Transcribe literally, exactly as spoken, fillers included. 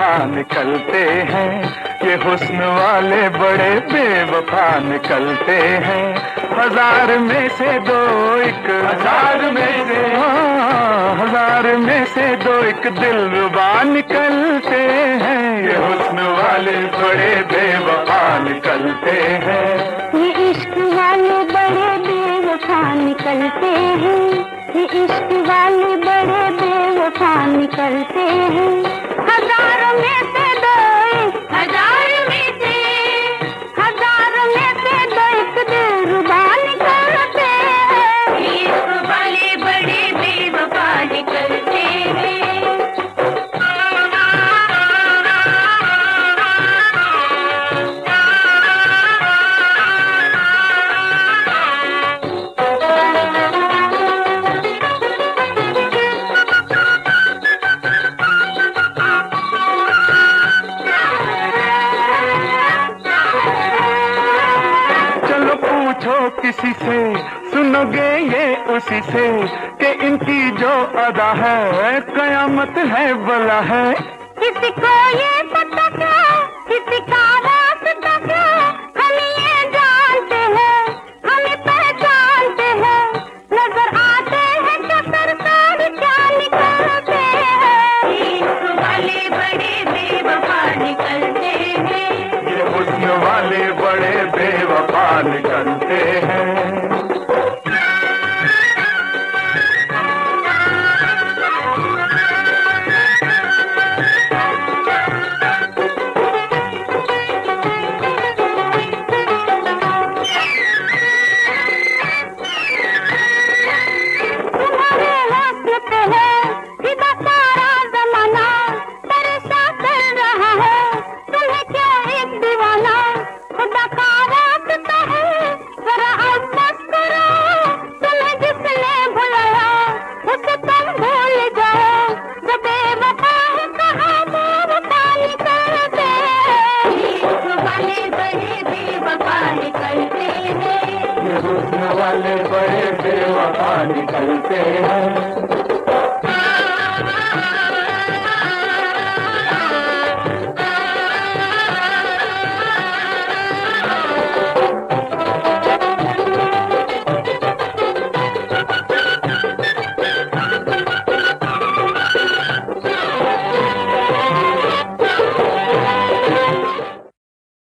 बेवफा निकलते हैं, ये हुस्न वाले बड़े बेवफा निकलते हैं। हजार में से दो एक, हजार में से हाँ, हजार में से दो एक दिलरुबा निकलते हैं, ये हुस्न वाले बड़े बेवफा निकलते हैं। ये इश्क वाले बड़े बेवफा निकलते हैं, ये इश्क वाले बड़े बेवफा निकलते हैं। हजारों में से दो एक, हजार में से हजार में से दो एक दिलरुबा निकलते हैं, ये इश्क वाले बड़े बेवफा निकलते हैं। पूछो किसी से, सुनोगे ये उसी से, कि इनकी जो अदा है कयामत है भला है। किसी को ये पता क्या, किसी का रास्ता क्या, हम ये जानते हैं, हमें पहचानते हैं, नजर आते हैं क्या सरकार क्या निकलते हैं, इश्क वाले बड़े बेवफा निकलते हैं, ये हुस्न वाले बड़े बेवफा निकलते हैं। हुस्न वाले बड़े बेवफा निकलते हैं।